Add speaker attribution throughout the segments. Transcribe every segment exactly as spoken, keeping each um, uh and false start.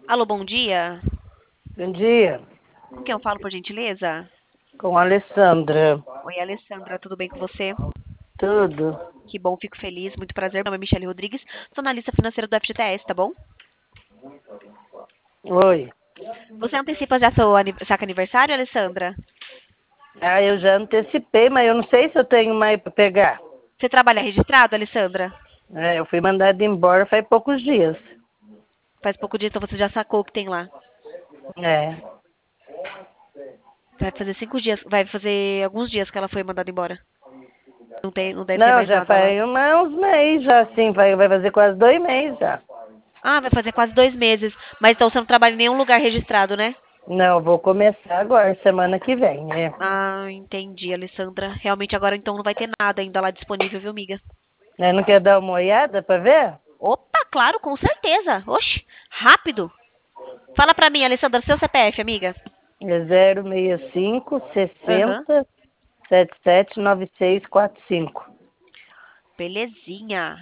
Speaker 1: Alô, bom dia.
Speaker 2: Bom dia,
Speaker 1: Com quem eu falo, por gentileza?
Speaker 2: com a Alessandra.
Speaker 1: Oi, Alessandra, tudo bem com você?
Speaker 2: Tudo?
Speaker 1: Que bom, fico feliz. Muito prazer. Meu nome é Michele Rodrigues. Sou analista financeira do F G T S, tá bom?
Speaker 2: Oi.
Speaker 1: Você antecipa já seu ani- saca aniversário, Alessandra?
Speaker 2: Ah, eu já antecipei, mas eu não sei se eu tenho mais para pegar.
Speaker 1: Você trabalha registrado, Alessandra?
Speaker 2: É, eu fui mandada embora faz poucos dias.
Speaker 1: Faz pouco dia, então você já sacou o que tem lá.
Speaker 2: É.
Speaker 1: Vai fazer cinco dias, vai fazer alguns dias que ela foi mandada embora. Não tem, não deve ter
Speaker 2: Não,
Speaker 1: mais
Speaker 2: já
Speaker 1: nada lá.
Speaker 2: faz uma- uns meses já, sim. Vai, vai fazer quase dois meses já.
Speaker 1: Ah, vai fazer quase dois meses. Mas então você não trabalha em nenhum lugar registrado, né?
Speaker 2: Não, eu vou começar agora, semana que vem. É.
Speaker 1: Ah, entendi, Alessandra. Realmente agora então não vai ter nada ainda lá disponível, viu, amiga?
Speaker 2: Né, não quer dar uma olhada para ver?
Speaker 1: Opa, claro, com certeza. Oxe, rápido. Fala pra mim, Alessandra, seu C P F, amiga.
Speaker 2: É zero seis cinco
Speaker 1: Aham.
Speaker 2: sessenta sete sete nove seis quatro cinco.
Speaker 1: Belezinha.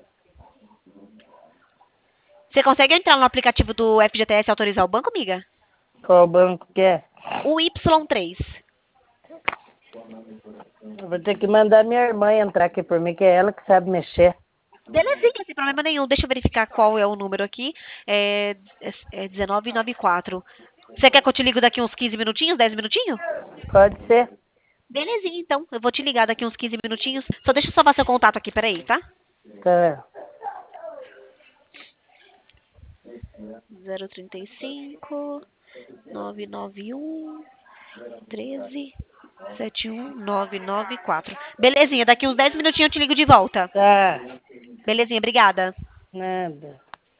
Speaker 1: Você consegue entrar no aplicativo do F G T S e autorizar o banco, amiga?
Speaker 2: Qual banco que é?
Speaker 1: O Y três.
Speaker 2: Eu vou ter que mandar minha irmã entrar aqui por mim, que é ela que sabe mexer.
Speaker 1: Belezinha, sem problema nenhum. Deixa eu verificar qual é o número aqui. É, é, é dezenove noventa e quatro. Você quer que eu te ligo daqui uns quinze minutinhos, dez minutinhos?
Speaker 2: Pode ser?
Speaker 1: Belezinha, então. Eu vou te ligar daqui uns quinze minutinhos. Só deixa eu salvar seu contato aqui, peraí, tá?
Speaker 2: Tá.
Speaker 1: zero trinta e cinco, nove nove um, treze, sete um nove nove quatro. Belezinha, daqui uns dez minutinhos eu te ligo de volta.
Speaker 2: Tá.
Speaker 1: Belezinha, obrigada.
Speaker 2: Nada.